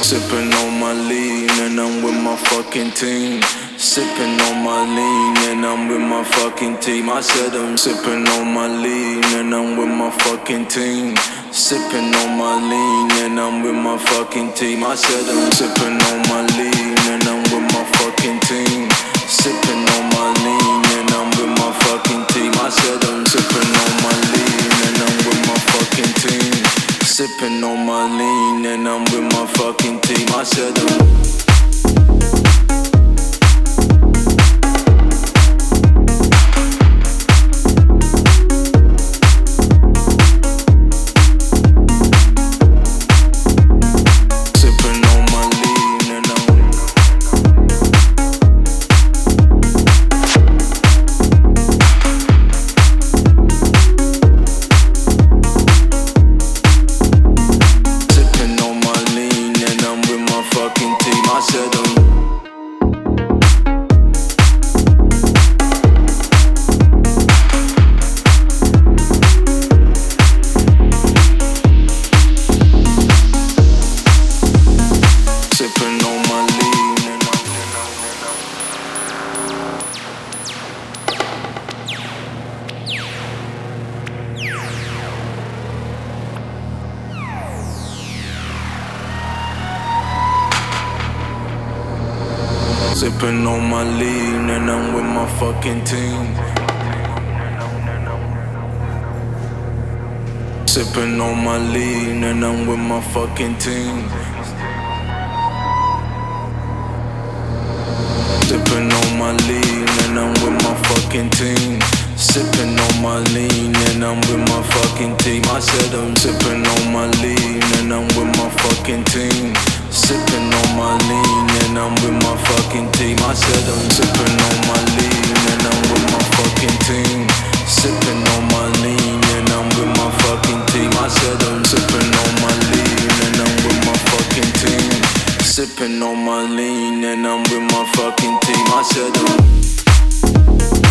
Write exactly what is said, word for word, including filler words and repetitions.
Sipping on my lean and I'm with my fucking team. Sipping on my lean and I'm with my fucking team. I said I'm sipping on my lean and I'm with my fucking team. Sipping on my lean and I'm with my fucking team. I said I'm sipping on my lean and I'm with my fucking team. Sipping on my lean and I'm with my fucking team. I said I'm sipping on my lean and I'm with my fucking team. Sipping on my lean and I'm with my fucking team. I said I'm Sipping on my lean and I'm with my fucking team. Sipping on my lean and I'm with my fucking team. Sipping on my lean and I'm with my fucking team. Sipping on my lean and I'm with my fucking team. I said I'm sipping on my lean and I'm with my fucking team. Sipping on my lean and I'm with my fucking team. I said I'm sipping on my lean and I'm with my fucking team. Sipping on my lean and I'm with my fucking team. I said I'm sipping on my lean and I'm with my fucking team. Sipping on my lean and I'm with my fucking team. I said I'm